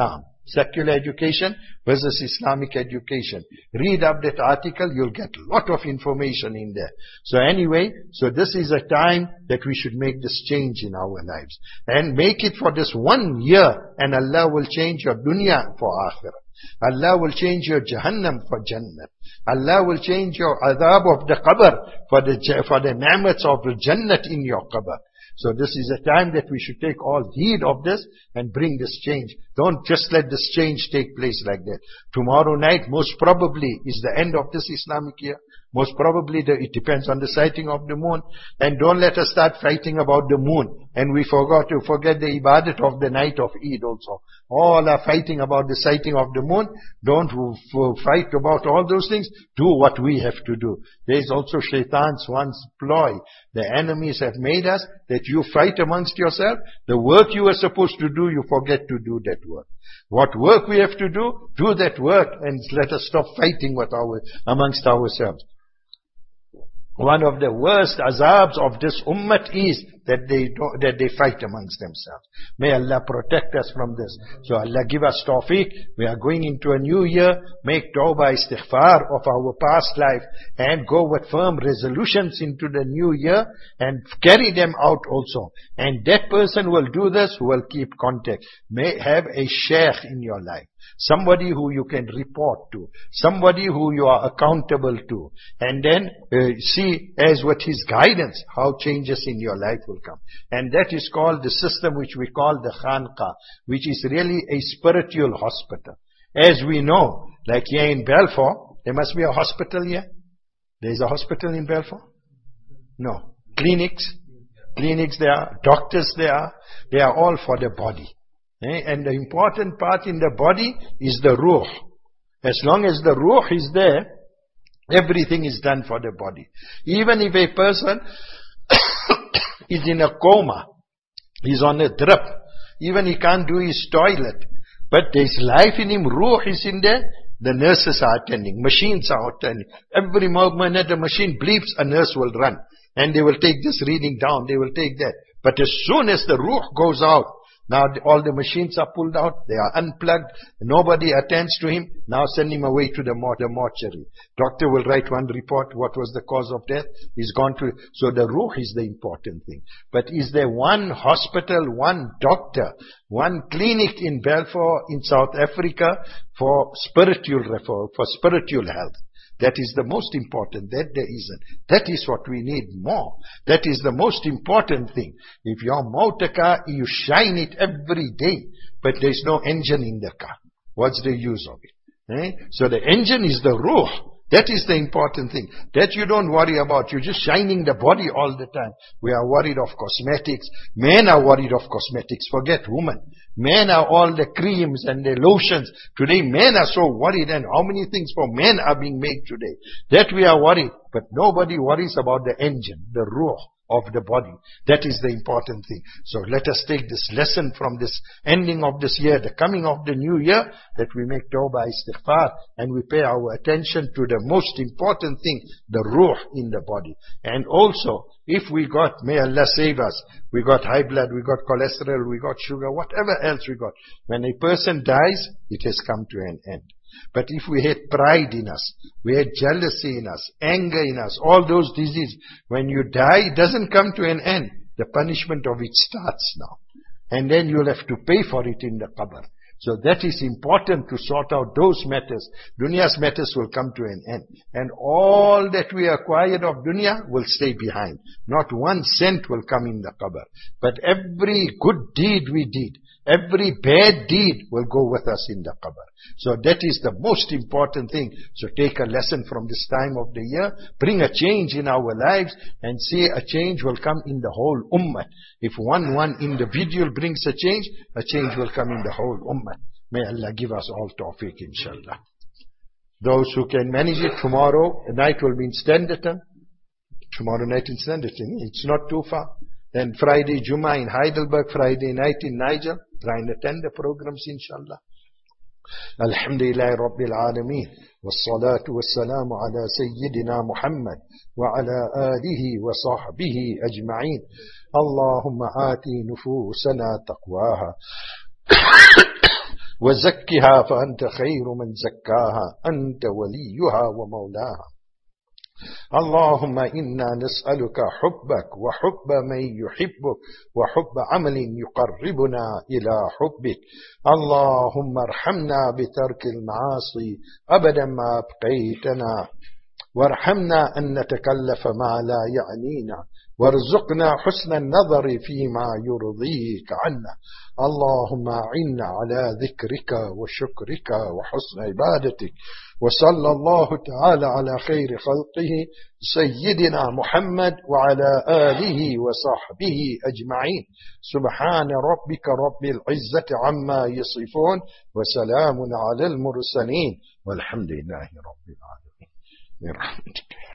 Secular education versus Islamic education. Read up that article, you'll get a lot of information in there. So anyway, so this is a time that we should make this change in our lives. And make it for this 1 year, and Allah will change your dunya for akhirah. Allah will change your Jahannam for Jannah. Allah will change your adhab of the qabr for the ni'mats of the Jannat in your qabr. So this is a time that we should take all heed of this and bring this change. Don't just let this change take place like that. Tomorrow night most probably is the end of this Islamic year. Most probably it depends on the sighting of the moon. And don't let us start fighting about the moon. And we forget the ibadat of the night of Eid also. All are fighting about the sighting of the moon. Don't fight about all those things. Do what we have to do. There is also shaitan's one's ploy. The enemies have made us that you fight amongst yourself. The work you are supposed to do, you forget to do that work. What work we have to do that work, and let us stop fighting amongst ourselves. One of the worst azabs of this ummah is that they fight amongst themselves. May Allah protect us from this. So Allah give us tawfiq. We are going into a new year. Make tawbah istighfar of our past life and go with firm resolutions into the new year and carry them out also. And that person will do this who will keep contact. May have a sheikh in your life. Somebody who you can report to. Somebody who you are accountable to. And then see as with his guidance how changes in your life will come. And that is called the system which we call the Khanqa, which is really a spiritual hospital. As we know, like here in Balfour, there must be a hospital here. There is a hospital in Balfour? No. Clinics there, doctors there, they are all for the body. And the important part in the body is the ruh. As long as the ruh is there, everything is done for the body. Even if a person is in a coma, he's on a drip, even he can't do his toilet, but there's life in him, ruh is in there, the nurses are attending, machines are attending. Every moment the machine bleeps, a nurse will run. And they will take this reading down, they will take that. But as soon as the ruh goes out, now all the machines are pulled out, they are unplugged, nobody attends to him, now send him away to the mortuary. Doctor will write one report, what was the cause of death, he's gone to, so the ruh is the important thing. But is there one hospital, one doctor, one clinic in Balfour in South Africa for spiritual health? That is the most important. That there isn't. That is what we need more. That is the most important thing. If your motor car, you shine it every day, but there's no engine in the car. What's the use of it? So the engine is the ruh. That is the important thing. That you don't worry about. You're just shining the body all the time. We are worried of cosmetics. Men are worried of cosmetics. Forget women. Men are all the creams and the lotions. Today men are so worried, and how many things for men are being made today. That we are worried. But nobody worries about the engine, the ruh of the body. That is the important thing. So let us take this lesson from this ending of this year, the coming of the new year, that we make tawbah istighfar and we pay our attention to the most important thing, the ruh in the body. And also, if we got, may Allah save us, we got high blood, we got cholesterol, we got sugar, whatever else we got. When a person dies, it has come to an end. But if we had pride in us, we had jealousy in us, anger in us, all those diseases, when you die, it doesn't come to an end. The punishment of it starts now. And then you'll have to pay for it in the qabr. So that is important to sort out those matters. Dunya's matters will come to an end. And all that we acquired of dunya will stay behind. Not 1 cent will come in the qabr. But every good deed we did, every bad deed will go with us in the qabr. So that is the most important thing. So take a lesson from this time of the year, bring a change in our lives, and see a change will come in the whole ummah. If one individual brings a change will come in the whole ummah. May Allah give us all tawfiq, inshallah. Those who can manage it, tomorrow night will be in Standerton. Tomorrow night in Standerton, it's not too far. Then Friday Jummah in Heidelberg, Friday night in Niger. Try and attend the programs, inshallah. Alhamdulillah Rabbil Alameen. والصلاة والسلام على سيدنا محمد وعلى آله وصحبه أجمعين. اللهم آتي نفوسنا تقواها وزكها فأنت خير من زكاها، أنت وليها ومولاها. اللهم إنا نسألك حبك وحب من يحبك وحب عمل يقربنا إلى حبك. اللهم ارحمنا بترك المعاصي أبدا ما أبقيتنا، وارحمنا أن نتكلف ما لا يعنينا، وارزقنا حسن النظر فيما يرضيك عنا. اللهم أعنا على ذكرك وشكرك وحسن عبادتك. وصلى الله تعالى على خير خلقه سيدنا محمد وعلى آله وصحبه أجمعين. سبحان ربك رب العزة عما يصفون، وسلام على المرسلين، والحمد لله رب العالمين. برحمتك.